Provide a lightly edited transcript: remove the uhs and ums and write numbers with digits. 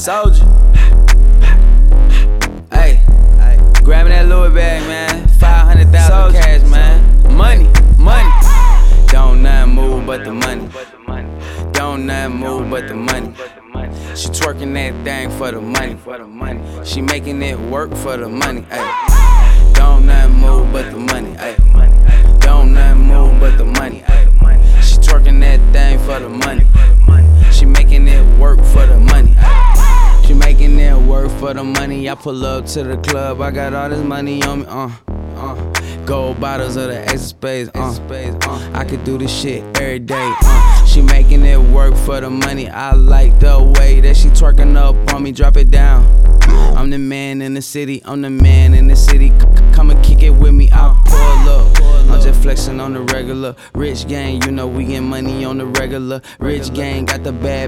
Soldier. Hey, grabbing that Louis bag, man. 500,000 cash, man. Money. Don't nothing move but the money. Don't nothing move but the money. She twerking that thing for the money. She making it work for the money. Ay. Don't nothing move but the money. Ay. Don't nothing move but the money. Ay. She twerking that thing for the money. She making it work for the money. Ay. She making it work for the money. I pull up to the club, I got all this money on me. Gold bottles of the Ace of Spades. I could do this shit every day. She making it work for the money. I like the way that she twerking up on me. Drop it down. I'm the man in the city. I'm the man in the city. Come and kick it with me. I pull up. I'm just flexing on the regular. Rich gang, you know we get money on the regular. Rich gang got the bad